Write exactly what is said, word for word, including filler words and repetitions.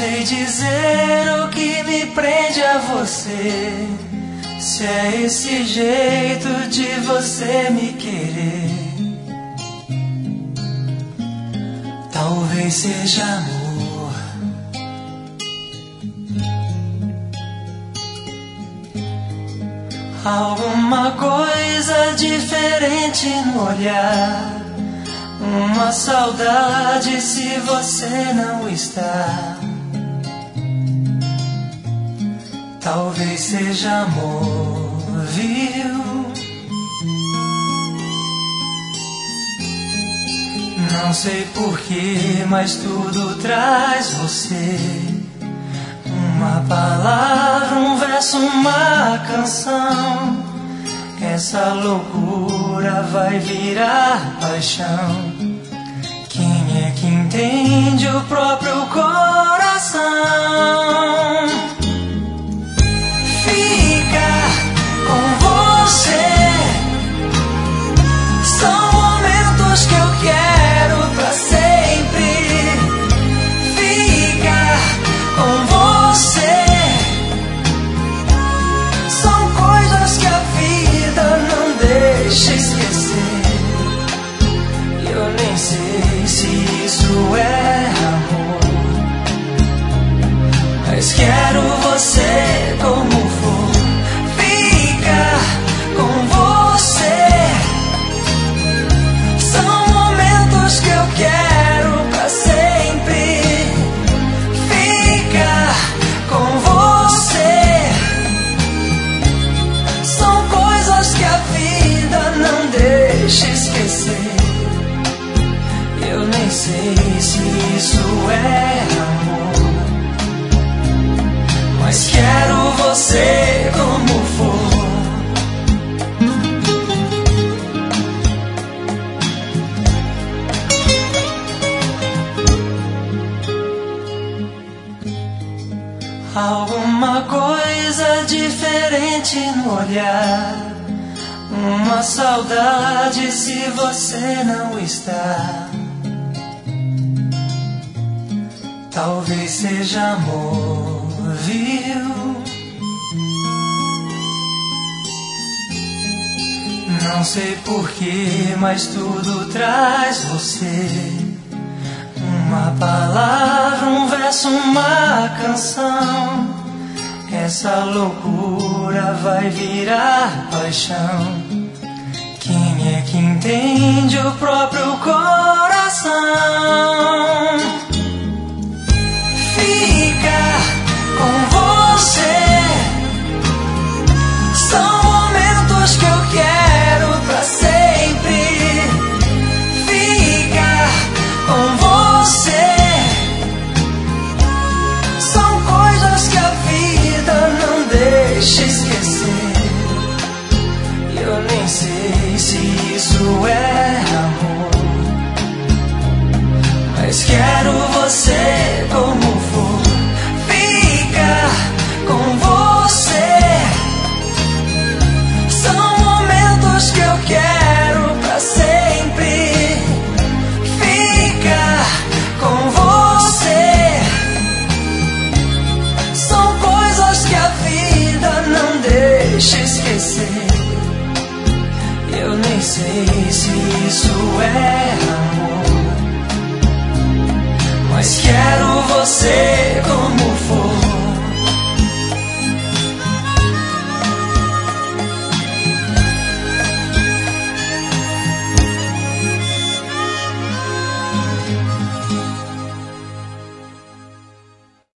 sei dizer o que me prende a você, se é esse jeito de você me querer. Talvez seja amor, alguma coisa diferente no olhar, uma saudade se você não está. Talvez seja amor, viu? Não sei porquê, mas tudo traz você. Uma palavra, um verso, uma canção. Essa loucura vai virar paixão. Quem é que entende o próprio coração? Ficar com você são momentos que eu quero pra sempre. Ficar com você são coisas que a vida não deixa esquecer. Eu nem sei se isso é amor, mas quero você como for. Ficar com você são momentos que eu quero pra sempre. Ficar com você são coisas que a vida não deixa esquecer. Eu nem sei se isso é amor, mas quero você como for. Alguma coisa diferente no olhar, uma saudade se você não está. Talvez seja amor, viu? Não sei porquê, mas tudo traz você. Uma palavra, um verso, uma canção. Essa loucura vai virar paixão. Quem é que entende o próprio coração? Ficar com você são momentos que eu quero pra sempre. Ficar com você são coisas que a vida não deixa esquecer. Eu nem sei se isso é amor, mas quero você como for. Ficar com você são momentos que eu quero pra sempre. Ficar com você são coisas que a vida não deixa esquecer. Eu nem sei se isso é amor, mas quero você como for.